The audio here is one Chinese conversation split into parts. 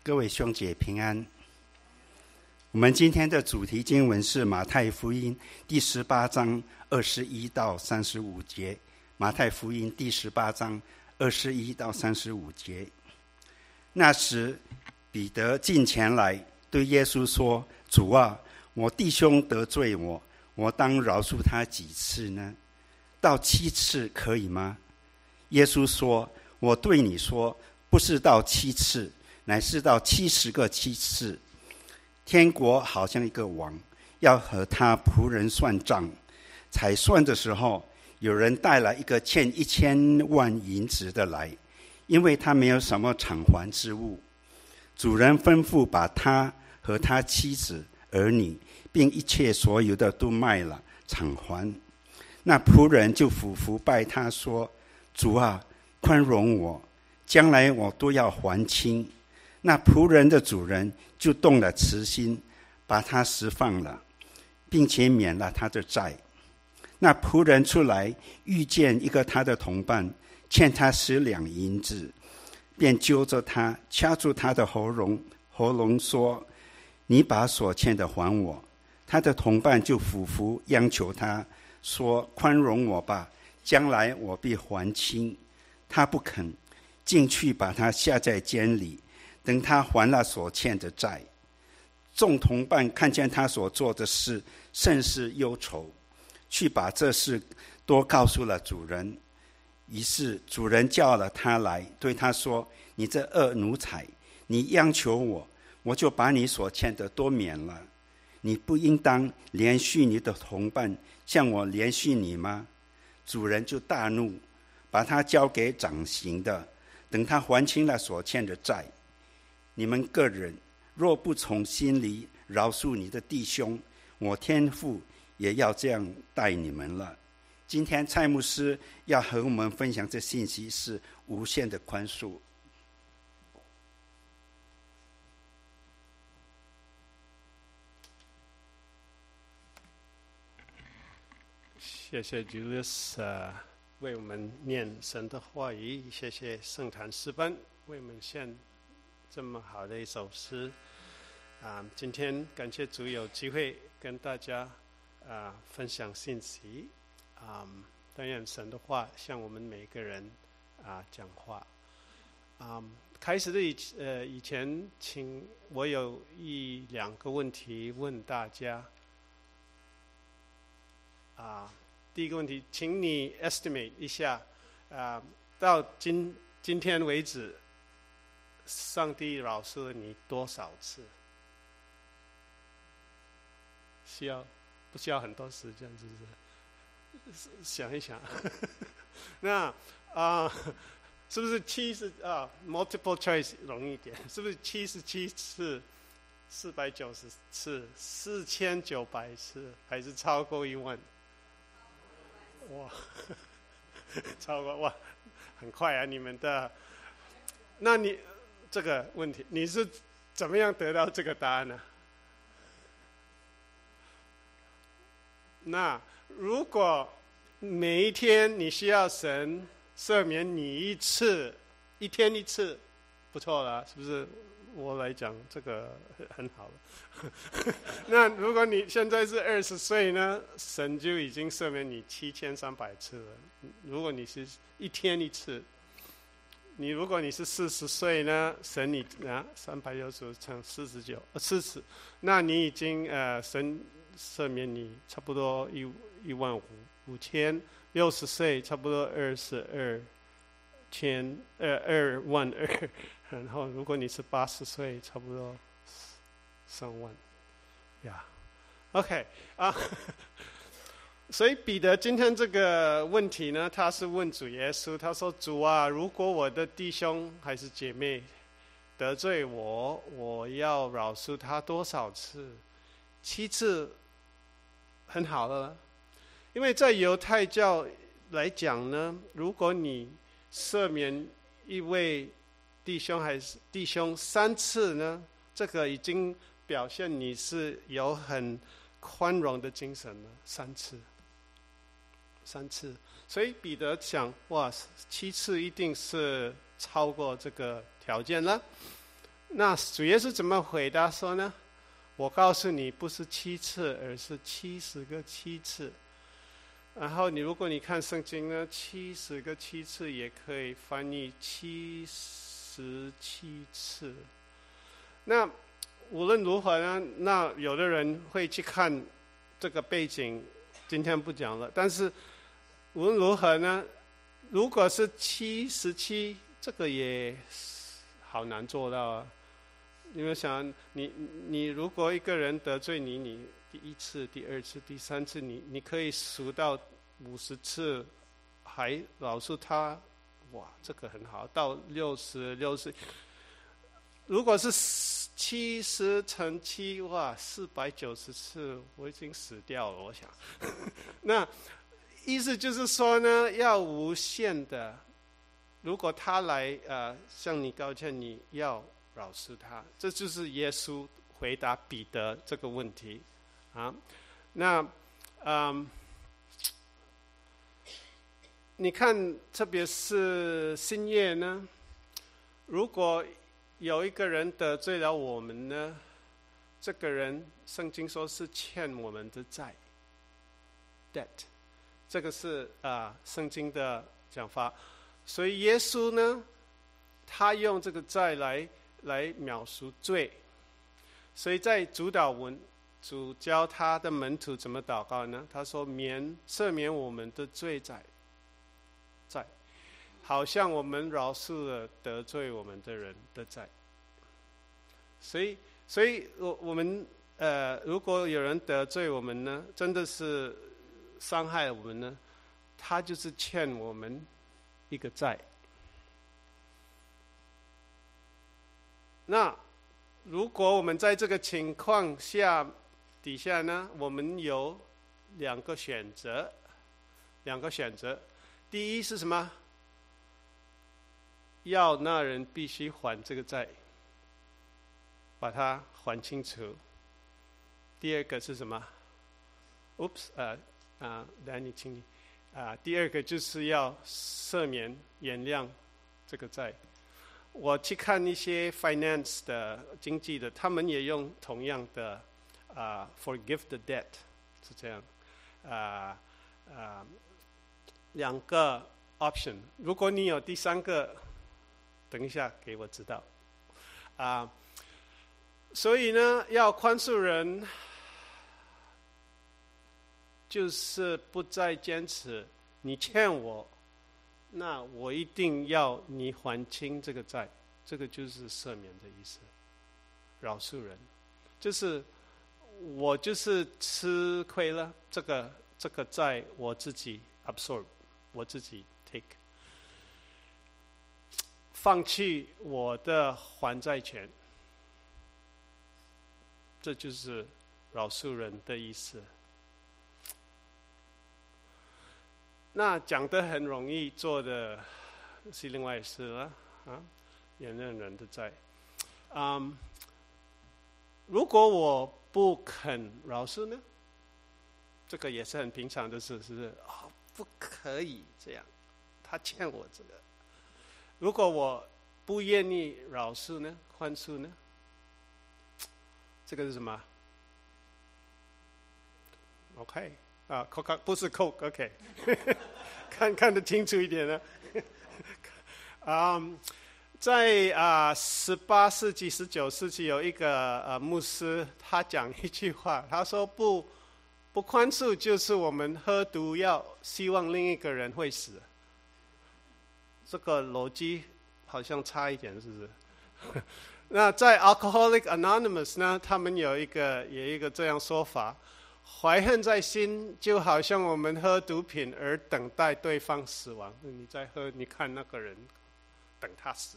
各位兄姐平安。我们今天的主题经文是马太福音第18章21到35节。马太福音第18章21到35节。那时，彼得近前来对耶稣说：“主啊，我弟兄得罪我，我当饶恕他几次呢？到7次可以吗？”耶稣说：“我对你说，不是到7次，乃是到70个7次。天国好像一个王，要和他仆人算账。才算的时候，有人带来一个欠1000万银子的来，因为他没有什么偿还之物。主人吩咐把他和他妻子、儿女，并一切所有的都卖了，偿还。那仆人就俯伏拜他说：主啊，宽容我，将来我都要还清。那仆人的主人就动了慈心，把他释放了，并且免了他的债。那仆人出来，遇见一个他的同伴，欠他10两银子，便揪着他，掐住他的喉咙说：你把所欠的还我。他的同伴就俯伏央求他说：宽容我吧，将来我必还清。他不肯，进去把他下在监里，等他还了所欠的债。众同伴看见他所做的事，甚是忧愁，去把这事都告诉了主人。于是主人叫了他来，对他说：你这恶奴才，你央求我，我就把你所欠的都免了。你不应当连续你的同伴，像我连续你吗？主人就大怒，把他交给掌刑的，等他还清了所欠的债。你们个人若不从心里饶恕你的弟兄，我天父也要这样待你们了。今天蔡牧师要和我们分享这信息是无限的宽恕。 谢谢 Julius 为我们念神的话语，谢谢圣坛诗班为我们献这么好的一首诗。今天感谢主有机会跟大家分享信息。但愿神的话向我们每个人讲话。开始的以前，请我有1-2个问题问大家。第一个问题，请你 estimate 一下，到今天为止，上帝饶恕了你多少次？不需要很多时间，是不是？想一想。那是不是multiple choice 容易一点？是不是77次、490次、4900次，还是超过1万？哇，超过哇，很快啊！你们的，那你这个问题，你是怎么样得到这个答案呢？那如果每一天你需要神赦免你1次，1天1次，不错了，是不是？我来讲这个很好了。那如果你现在是20岁呢，神就已经赦免你7300次了。如果你是1天1次，如果你是40岁呢，神你365乘49，40，那你已经神赦免你差不多15000。60岁差不多22000，2万2。然后，如果你是80岁，差不多3万，呀、OK 所以彼得今天这个问题呢，他是问主耶稣，他说：“主啊，如果我的弟兄还是姐妹得罪我，我要饶恕他多少次？7次很好了，因为在犹太教来讲呢，如果你赦免一位弟兄还是弟兄3次呢，这个已经表现你是有很宽容的精神了。3次，所以彼得想，哇，7次一定是超过这个条件了。 那主耶稣怎么回答说呢？我告诉你，不是7次，而是70个7次。然后如果你看圣经呢，70个7次也可以翻译77次。那无论如何呢，那有的人会去看这个背景，今天不讲了。但是无论如何呢，如果是77，这个也好难做到啊。你们想，你如果一个人得罪你第1次、第2次、第3次，你可以数到50次，还饶恕他，哇，这个很好。到60，如果是70乘7，哇，490次，我已经死掉了。我想，那意思就是说呢，要无限的。如果他来向你道歉，你要饶恕他。这就是耶稣回答彼得这个问题啊。那你看，特别是新约呢，如果有一个人得罪了我们呢，这个人圣经说是欠我们的债 ，debt， 这个是圣经的讲法。所以耶稣呢，他用这个债来描述罪。所以在主祷文，主教他的门徒怎么祷告呢？他说赦免我们的罪债，好像我们饶恕了得罪我们的人的债。所以我们如果有人得罪我们呢，真的是伤害我们呢，他就是欠我们一个债。那如果我们在这个情况底下呢，我们有两个选择。第一是什么？要那人必须还这个债，把它还清楚。第二个是什么？来你请你第二个就是要赦免原谅这个债。我去看一些 finance 的经济的，他们也用同样的forgive the debt 是这样。两个 option， 如果你有第3个，等一下给我知道。所以呢，要宽恕人，就是不再坚持你欠我，那我一定要你还清这个债。这个就是赦免的意思，饶恕人，就是我就是吃亏了，这个债我自己 absorb， 我自己 take， 放弃我的还债权，这就是饶恕人的意思。那讲得很容易，做的是另外一事了原谅人的债。如果我不肯饶恕呢？这个也是很平常的事，是不是？不可以这样，他欠我这个。如果我不愿意饶恕呢？宽恕呢？这个是什么 ？OK Coke 不是 Coke，OK， 看得清楚一点呢。在18世纪、19世纪有一个牧师，他讲一句话，他说不宽恕就是我们喝毒药，希望另一个人会死。这个逻辑好像差一点，是不是？那在 Alcoholic Anonymous 呢，他们有一个这样说法：怀恨在心，就好像我们喝毒品而等待对方死亡。你在喝，你看那个人，等他死。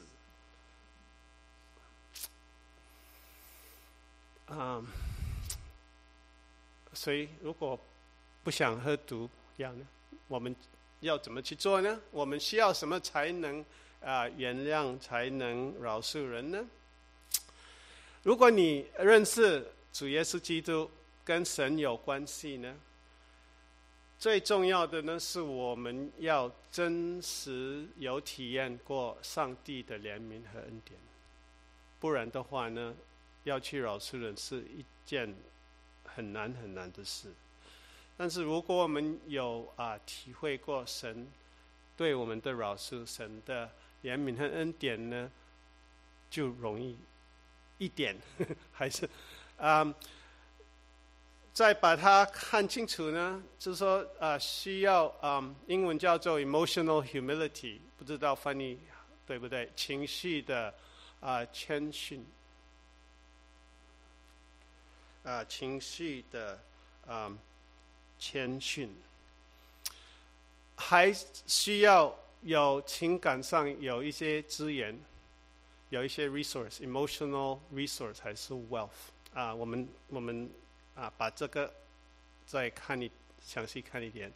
所以如果不想喝毒药呢，我们要怎么去做呢？我们需要什么才能原谅，才能饶恕人呢？如果你认识主耶稣基督，跟神有关系呢，最重要的呢是我们要真实有体验过上帝的怜悯和恩典。 不然的话呢，要去饶恕人是一件很难很难的事。但是如果我们有体会过神对我们的饶恕，神的怜悯和恩典呢，就容易一点。还是再把它看清楚呢，就是说需要英文叫做 emotional humility， 不知道翻译对不对？情绪的谦逊，情绪的谦逊，还需要有情感上有一些资源，有一些 resource，emotional resource 还是 wealth 我们把这个再详细看一点。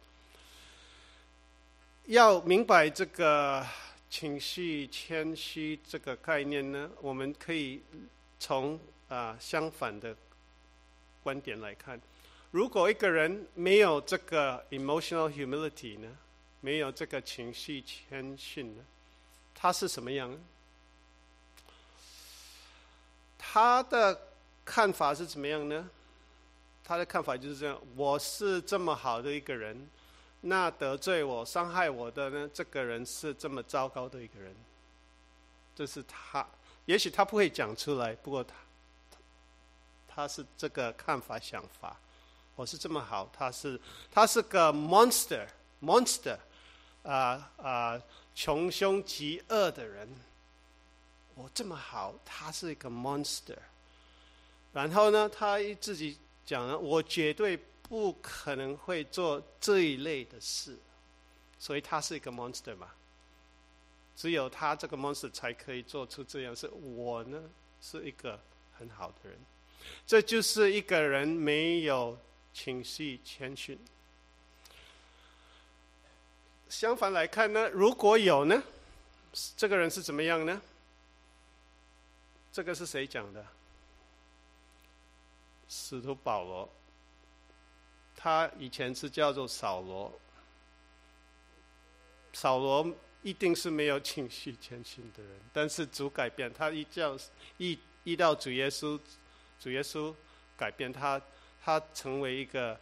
要明白这个情绪谦虚这个概念呢，我们可以从相反的观点来看。如果一个人没有这个 emotional humility 呢，没有这个情绪谦逊呢，他是什么样呢？他的看法是怎么样呢？他的看法就是这样：我是这么好的一个人，那得罪我、伤害我的呢，这个人是这么糟糕的一个人。这是他，也许他不会讲出来，不过他是这个看法想法。我是这么好，他是个 monster， 穷凶极恶的人。我这么好，他是一个 monster。然后呢，他自己讲了，我绝对不可能会做这一类的事，所以他是一个 monster 嘛。只有他这个 monster 才可以做出这样事。我呢，是一个很好的人。这就是一个人没有情绪谦逊。相反来看呢，如果有呢，这个人是怎么样呢？这个是谁讲的？使徒保罗。他以前是叫做扫罗。扫罗一定是没有情绪谦逊的人，但是主改变他，一到主耶稣改变他成为一个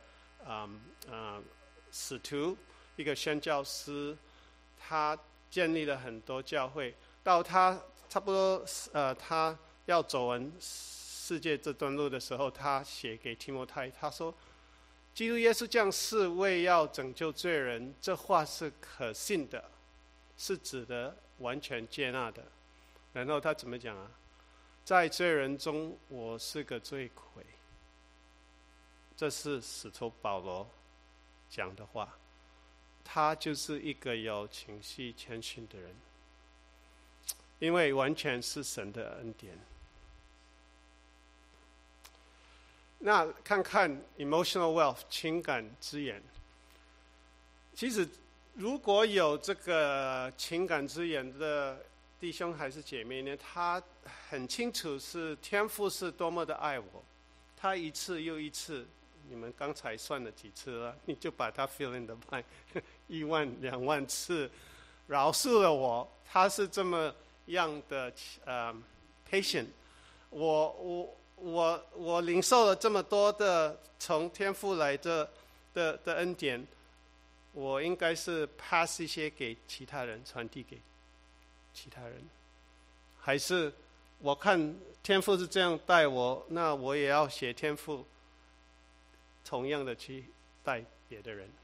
使徒，一个宣教师，他建立了很多教会。到他差不多他要走完世界这段路的时候，他写给提摩太，他说：“基督耶稣降世为要拯救罪人，这话是可信的，是指的完全接纳的。”然后他怎么讲啊？在罪人中，我是个罪魁。这是使徒保罗讲的话。他就是一个有情绪谦逊的人，因为完全是神的恩典。那看看 emotional wealth 情感资源。其实如果有这个情感资源的弟兄还是姐妹呢，他很清楚是天父是多么的爱我，他一次又一次，你们刚才算了几次了？你就把它 fill in the blank 1万2万次饶恕了我。他是这么样的patient。我领受了这么多的从天父来的恩典，我应该是 pass 一些给其他人，传递给其他人，还是我看天父是这样待我，那我也要学天父同样的去待别的人。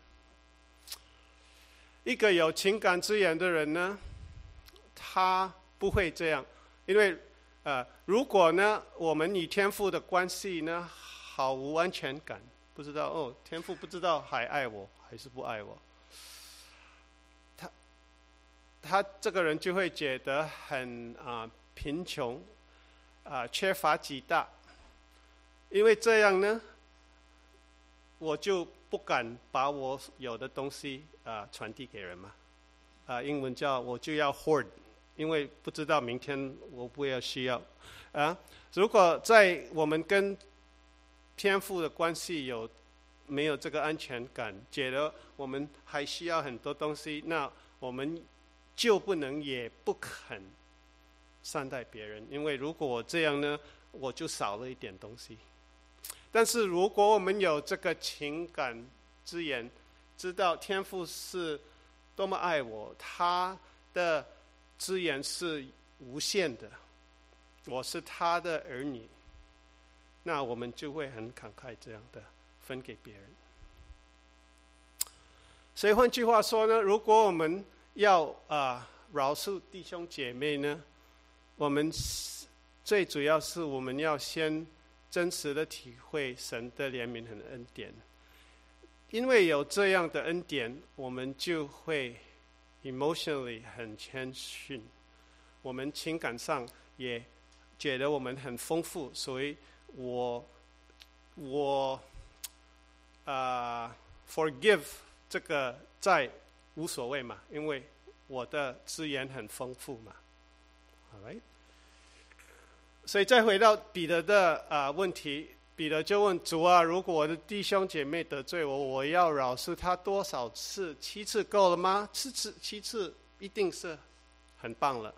一个有情感资源的人呢，他不会这样，因为如果呢，我们与天父的关系呢毫无安全感，不知道天父不知道还爱我还是不爱我，他这个人就会觉得很贫穷，缺乏极大，因为这样呢，我就不敢把我有的东西传递给人嘛，英文叫我就要 hoard。因为不知道明天我不要需要如果在我们跟天父的关系没有这个安全感，觉得我们还需要很多东西，那我们就不能也不肯善待别人，因为如果我这样呢，我就少了一点东西。但是如果我们有这个情感之眼，知道天父是多么爱我，他的资源是无限的，我是他的儿女，那我们就会很慷慨这样的分给别人。所以换句话说呢，如果我们要饶恕弟兄姐妹呢，我们最主要是我们要先真实的体会神的怜悯和恩典，因为有这样的恩典，我们就会 emotionally 很谦逊，我们情感上也觉得我们很丰富，所以我forgive 这个再无所谓嘛，因为我的资源很丰富嘛。All right？ 所以再回到彼得的问题，彼得就问主啊，如果我的弟兄姐妹得罪我，我要饶恕他多少次？7次够了吗？7次一定是很棒了。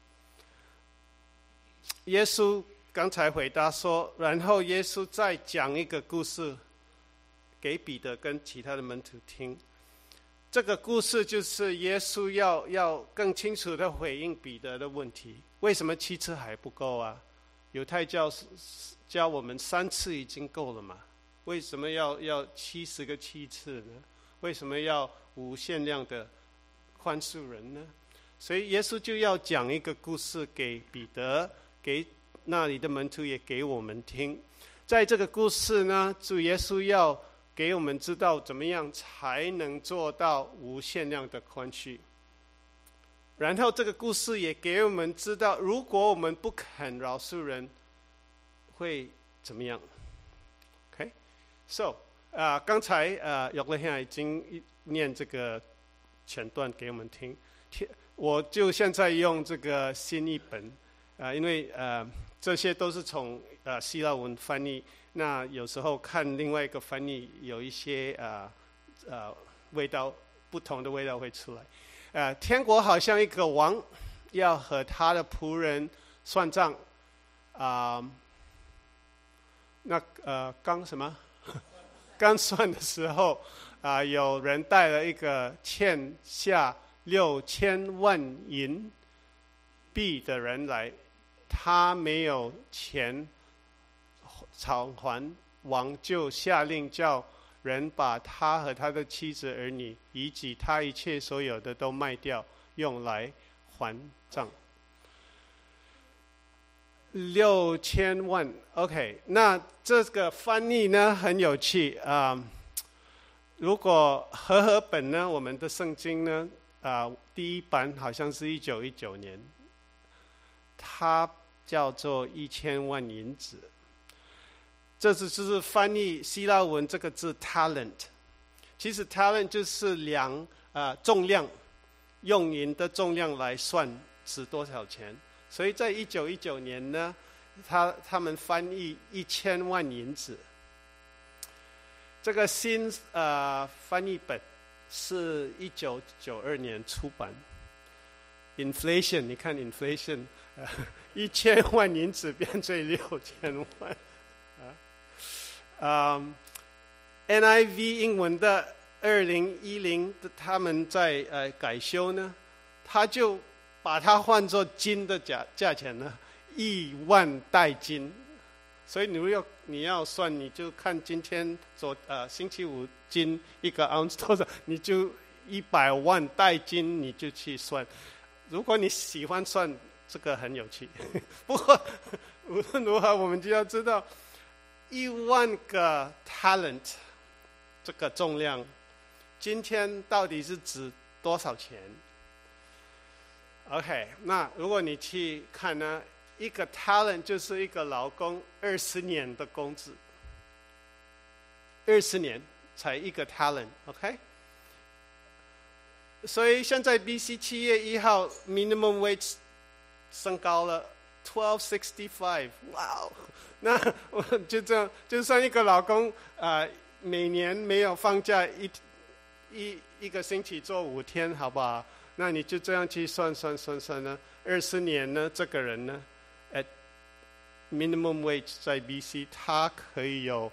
耶稣刚才回答说，然后耶稣再讲一个故事给彼得跟其他的门徒听。这个故事就是耶稣要更清楚的回应彼得的问题，为什么7次还不够啊？犹太教我们3次已经够了嘛？为什么要70个7次呢？为什么要无限量的宽恕人呢？所以耶稣就要讲一个故事给彼得，给那里的门徒，也给我们听。在这个故事呢，主耶稣要给我们知道怎么样才能做到无限量的宽恕。然后这个故事也给我们知道，如果我们不肯饶恕人，会怎么样 ？OK， so 刚才约勒兄已经念这个前段给我们听，我就现在用这个新译本因为这些都是从希腊文翻译，那有时候看另外一个翻译，有一些味道不同的味道会出来。天国好像一个王要和他的仆人算账，刚算的时候有人带了一个欠下6000万银币的人来，他没有钱偿还，王就下令叫人把他和他的妻子儿女以及他一切所有的都卖掉，用来还账。6000万 ，OK， 那这个翻译呢很有趣如果和本呢，我们的圣经呢第一版好像是1919年，它叫做1000万银子。这就是翻译希腊文这个字 talent， 其实 talent 就是量重量，用银的重量来算值多少钱。所以在1919年呢，他们翻译1000万银子。这个新翻译本是1992年出版。Inflation， 你看 inflation， 1000万银子变成6000万。NIV 英文的2010他们在改修呢，他就把它换作金的价钱呢，1万代金。所以你要算，你就看今天星期五金1个盎司多少，你就100万代金，你就去算。如果你喜欢算，这个很有趣。不过无论如何，我们就要知道1万个 talent 这个重量，今天到底是值多少钱 ？OK， 那如果你去看呢，一个 talent 就是一个劳工20年的工资，20年才一个 talent，OK？所以现在 BC 7月1号 minimum wage 升高了1265，哇！那我就这样，就算一个劳工每年没有放假一个星期做5天，好不好？ 那你就这样去算呢，20年呢，这个人呢 ，at minimum wage 在 BC， 他可以有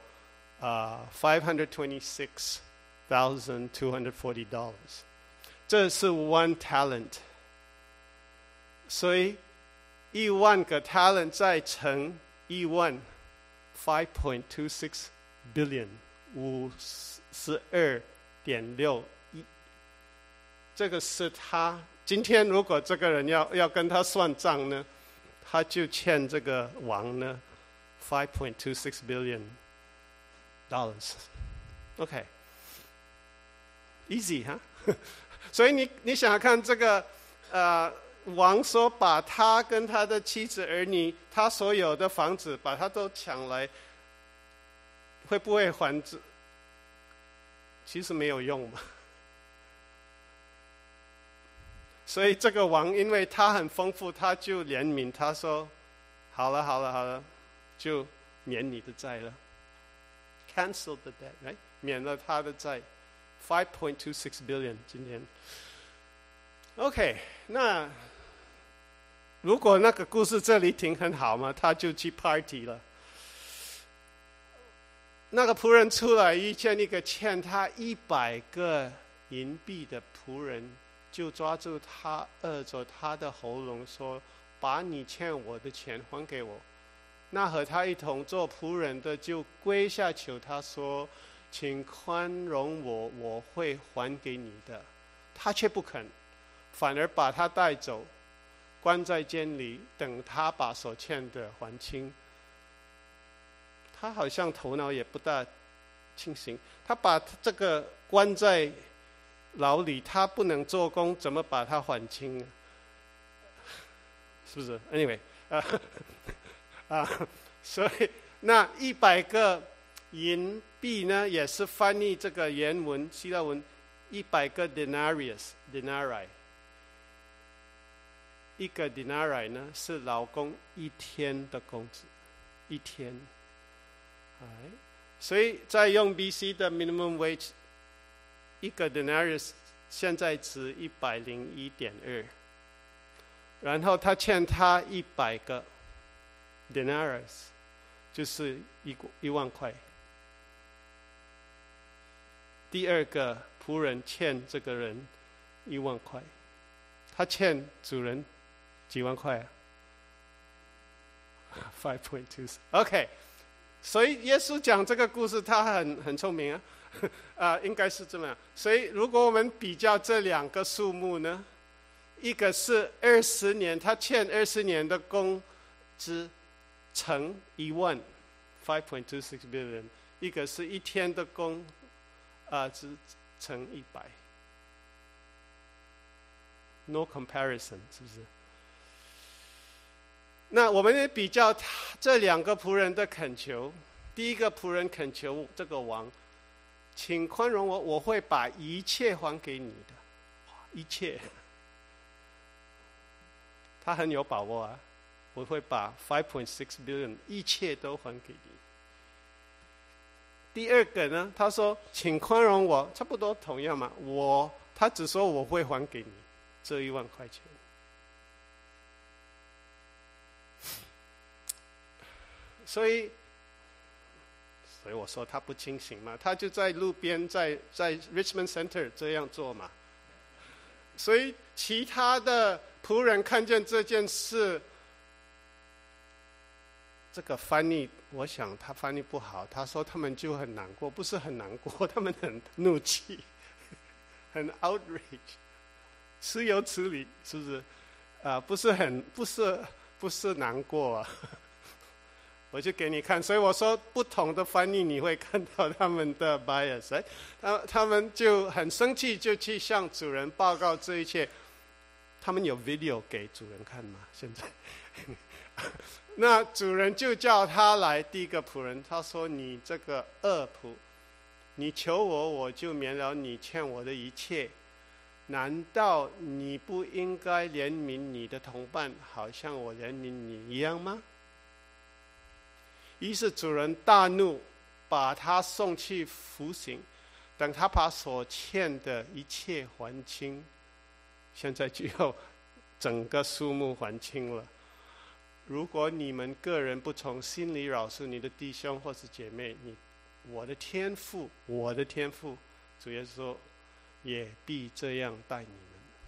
$526,240，这是 one talent。所以10000个 talent 再乘10000 5.26 billion 52.6亿，这个是他今天如果这个人要跟他算账呢，他就欠这个王呢5.26 billion dollars。OK， easy 哈，所以你想想看，这个王说把他跟他的妻子儿女，他所有的房子，把他都抢来，会不会还？其实没有用嘛。所以这个王因为他很丰富，他就怜悯，他说：“好了，就免你的债了 ，cancel the debt， right？ 免了他的债 ，5.26 billion 今天。OK， 那。如果那个故事这里停很好嘛，他就去 party 了。那个仆人出来遇见一个欠他100个银币的仆人，就抓住他，扼着他的喉咙，说：“把你欠我的钱还给我。”那和他一同做仆人的就跪下求他说：“请宽容我，我会还给你的。”他却不肯，反而把他带走。关在监里，等他把所欠的还清。他好像头脑也不大清醒，他把这个关在牢里，他不能做工，怎么把它还清？是不是 ？Anyway， 所以那100个银币呢，也是翻译这个原文希腊文100个 denarii。一个 denarii 呢是劳工1天的工资，1天。所以在用 BC 的 minimum wage， 一个 denarius 现在值101.2，然后他欠他100个 denarius， 就是1万块。第二个仆人欠这个人1万块，他欠主人几万块啊 ？5.2 OK， 所以耶稣讲这个故事，他很聪明啊，应该是这么样。所以如果我们比较这两个数目呢，一个是20年，他欠20年的工资乘10000 5.26 billion， 一个是1天的工资乘100。No comparison， 是不是？那我们也比较这两个仆人的恳求。第一个仆人恳求这个王，请宽容我，我会把一切还给你的，一切。他很有把握啊，我会把5.6 billion 一切都还给你。第二个呢，他说请宽容我，差不多同样嘛，他只说我会还给你这1万块钱。所以我说他不清醒嘛，他就在路边，在 Richmond Center 这样做嘛。所以其他的仆人看见这件事，这个翻译，我想他翻译不好，他说他们就很难过，不是很难过，他们很怒气，很 outrage， 此有此理，是不是？不是难过啊。我就给你看，所以我说不同的翻译你会看到他们的 bias， 他们就很生气，就去向主人报告这一切。他们有 video 给主人看吗？现在，那主人就叫他来，第一个仆人，他说：“你这个恶仆，你求我，我就免了你欠我的一切。难道你不应该怜悯你的同伴，好像我怜悯你一样吗？”于是主人大怒，把他送去服刑，等他把所欠的一切还清， 现在就要整个树木还清了。如果你们个人不从心里饶恕你的弟兄或是姐妹，我的天父，主耶稣说，也必这样待你们。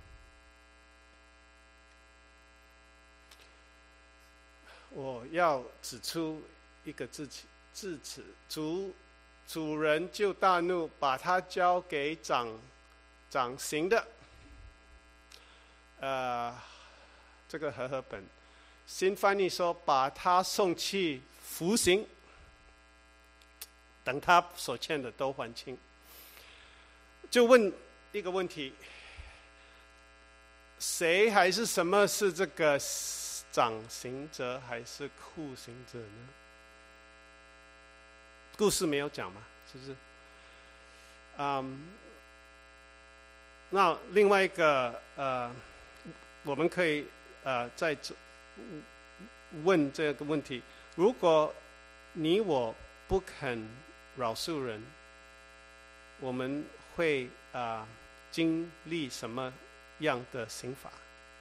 我要指出一个字词，主人就大怒，把他交给掌刑的。这个和本新翻译说，把他送去服刑，等他所欠的都还清。就问一个问题：谁还是什么是这个掌刑者还是酷刑者呢？故事没有讲嘛，是不是？那另外一个我们可以再问这个问题：如果你我不肯饶恕人，我们会经历什么样的刑罚？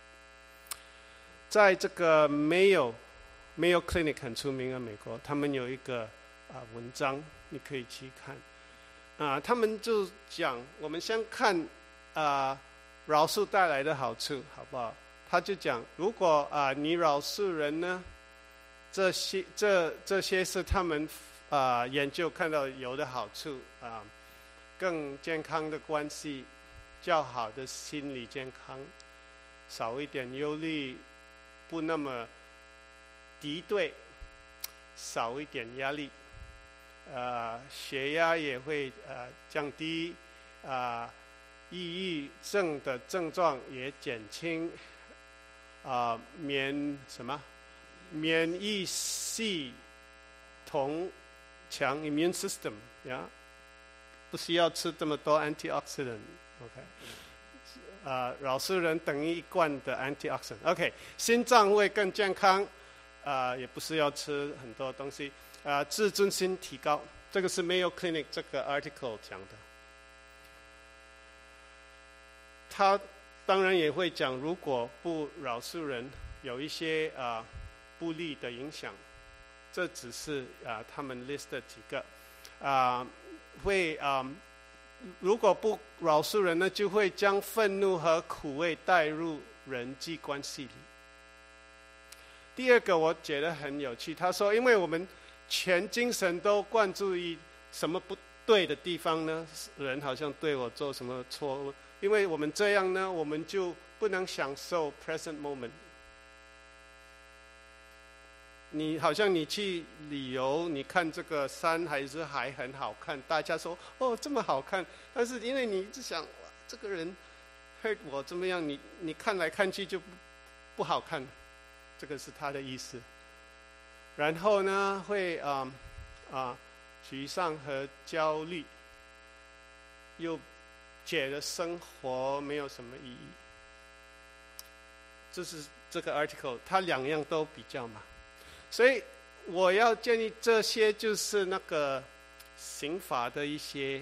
在这个Mayo Clinic 很出名的美国，他们有一个文章，你可以去看。他们就讲，我们先看饶恕带来的好处，好不好？他就讲，如果你饶恕人呢，这些是他们研究看到有的好处，更健康的关系，较好的心理健康，少一点忧虑，不那么敌对，少一点压力，血压也会降低，抑郁症的症状也减轻，免疫系统强 immune system 呀，不需要吃这么多 antioxidant。OK， 饶恕人等于一罐的 antioxidant。OK， 心脏会更健康，也不是要吃很多东西。自尊心提高，这个是 Mayo Clinic 这个 article 讲的。他当然也会讲，如果不饶恕人，有一些不利的影响。这只是他们 list 的几个，如果不饶恕人呢，就会将愤怒和苦味带入人际关系里。第二个我觉得很有趣，他说，因为我们全精神都灌注于什么不对的地方呢？人好像对我做什么错误，因为我们这样呢，我们就不能享受 present moment。你好像你去旅游，你看这个山还是海很好看，大家说哦这么好看，但是因为你一直想这个人 hurt 我怎么样，你看来看去就不好看，这个是他的意思。然后呢，会沮丧和焦虑，又觉得生活没有什么意义。这是这个 article， 它两样都比较嘛。所以我要建议，这些就是那个刑法的一些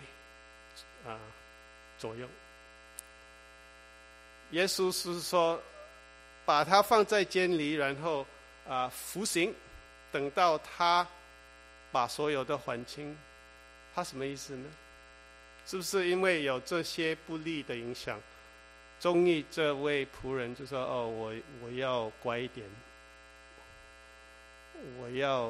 作用。耶稣是说，把他放在监里，然后服刑，等到他把所有的还清。他什么意思呢？是不是因为有这些不利的影响，终于这位仆人就说：“哦，我要乖一点。”我要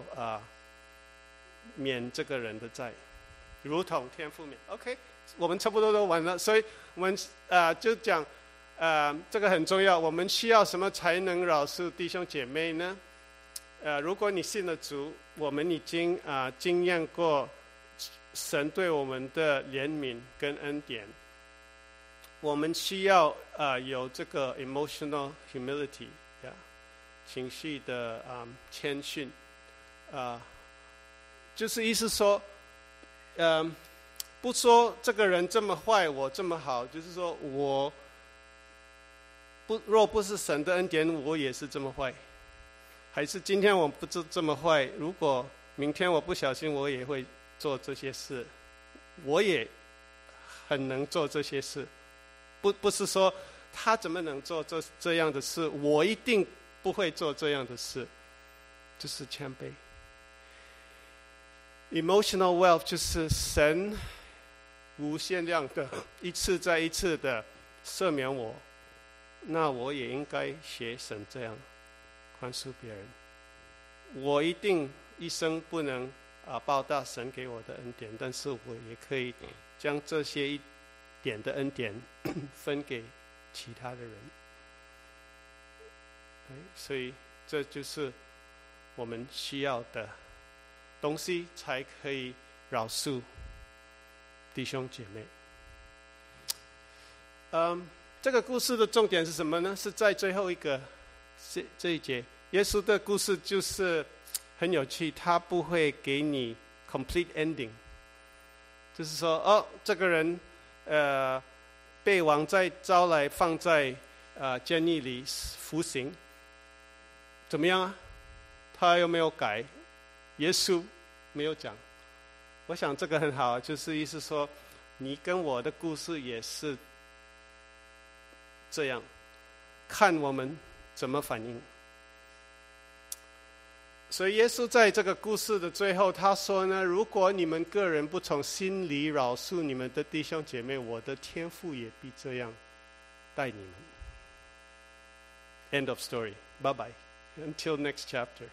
免这个人的债，如同天父免。OK， 我们差不多都完了，所以我们就讲这个很重要。我们需要什么才能饶恕弟兄姐妹呢？如果你信了主，我们已经经验过神对我们的怜悯跟恩典，我们需要有这个 emotional humility。情绪的谦逊，就是意思说，不说这个人这么坏，我这么好，就是说若不是神的恩典，我也是这么坏。还是今天我不这么坏，如果明天我不小心，我也会做这些事，我也很能做这些事。不是说他怎么能做这样的事？我一定不会做这样的事。就是谦卑。Emotional wealth 就是神无限量的一次再一次的赦免我，那我也应该学神这样宽恕别人。我一定一生不能报答神给我的恩典，但是我也可以将这些一点的恩典分给其他的人。所以这就是我们需要的东西，才可以饶恕弟兄姐妹。这个故事的重点是什么呢？是在最后一个这一节，耶稣的故事就是很有趣，他不会给你 complete ending， 就是说，这个人被王再招来放在监狱里服刑，怎么样啊？他有没有改？耶稣没有讲。我想这个很好，就是意思说，你跟我的故事也是这样，看我们怎么反应。所以耶稣在这个故事的最后他说呢，如果你们个人不从心里饶恕你们的弟兄姐妹，我的天父也必这样待你们。 End of story. Bye bye. Until next chapter.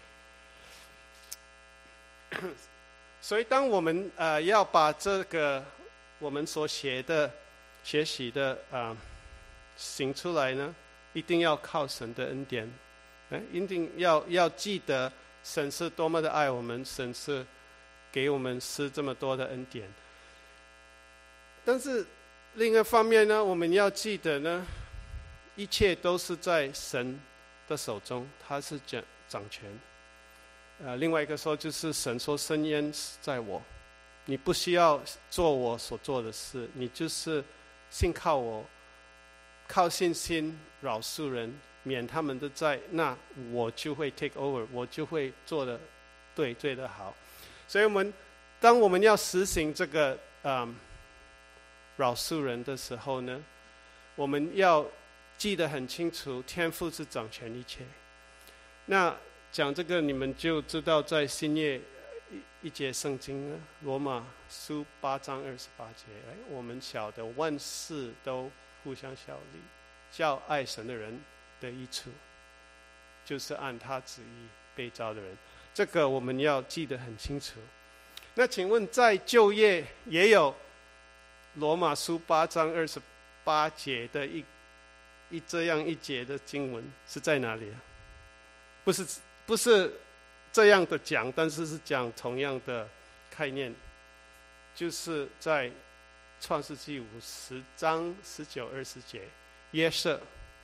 所以当我们要把这个我们所学习的行出来呢，一定要靠神的恩典，一定要记得神是多么的爱我们，神是给我们施这么多的恩典。但是另一方面呢，我们要记得呢，一切都是在神的手中，他是掌权。另外一个说，就是神说深渊在我，你不需要做我所做的事，你就是信靠我，靠信心饶恕人，免他们的债，那我就会 take over， 我就会做的对的好。所以当我们要实行这个饶恕人的时候呢，我们要记得很清楚，天父是掌权一切。那讲这个，你们就知道在新约一节圣经呢，罗马书8章28节，我们晓得万事都互相效力，叫爱神的人的益处，就是按他旨意被召的人。这个我们要记得很清楚。那请问在旧约也有罗马书8章28节的这样一节的经文是在哪里啊？不是这样的讲，但是是讲同样的概念，就是在创世纪50章19、20节，约瑟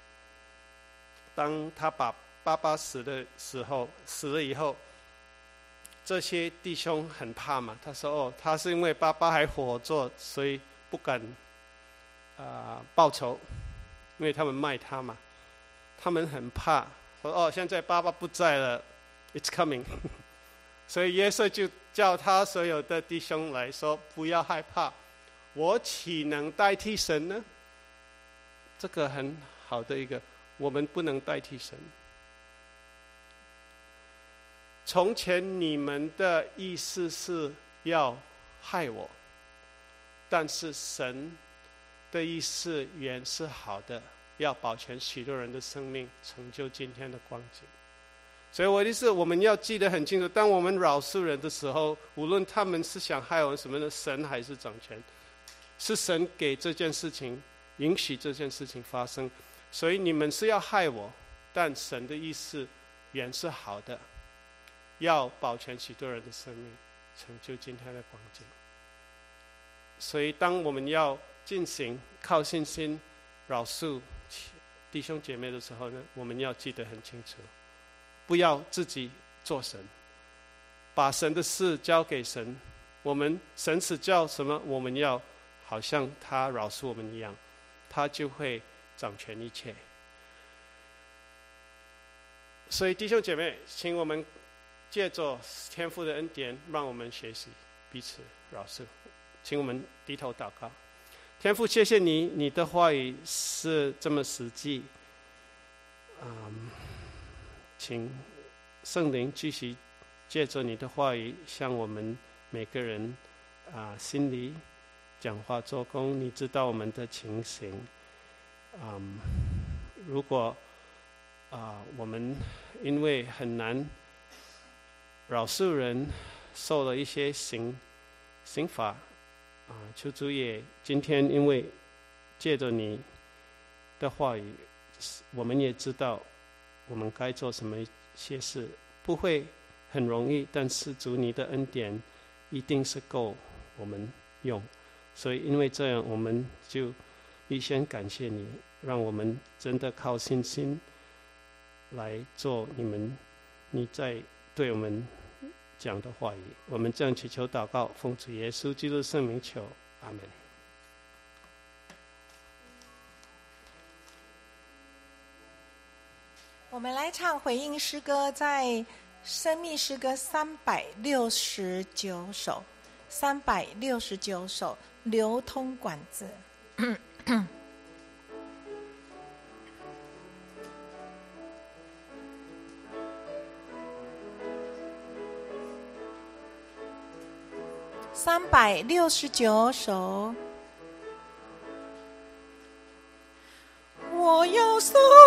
当他把爸爸死了以后，这些弟兄很怕嘛，他说他是因为爸爸还活着，所以不敢报仇，因为他们卖他嘛，他们很怕，说现在爸爸不在了 ，It's coming 。所以约瑟就叫他所有的弟兄来说，不要害怕，我岂能代替神呢？这个很好的一个，我们不能代替神。从前你们的意思是要害我，但是神的意思原是好的，要保全许多人的生命，成就今天的光景。所以我的意思，我们要记得很清楚，当我们饶恕人的时候，无论他们是想害我们什么的，神还是掌权，是神给这件事情允许这件事情发生。所以你们是要害我，但神的意思原是好的，要保全许多人的生命，成就今天的光景。所以当我们要进行靠信心饶恕弟兄姐妹的时候呢，我们要记得很清楚，不要自己做神，把神的事交给神。神是叫什么，我们要好像他饶恕我们一样，他就会掌权一切。所以弟兄姐妹，请我们借着天父的恩典，让我们学习彼此饶恕。请我们低头祷告。 天父，谢谢你，你的话语是这么实际。请圣灵继续借着你的话语，向我们每个人心里讲话做工。你知道我们的情形。如果我们因为很难饶恕人，受了一些刑罚，求主也今天因为借着你的话语，我们也知道我们该做什么一些事，不会很容易，但是主你的恩典一定是够我们用。所以因为这样，我们就预先感谢你，让我们真的靠信心来做你在对我们讲的话语。我们这样祈求祷告，奉主耶稣基督圣名求，阿们。 我们来唱回应诗歌，在生命诗歌369首，369首流通管子。369首，我要颂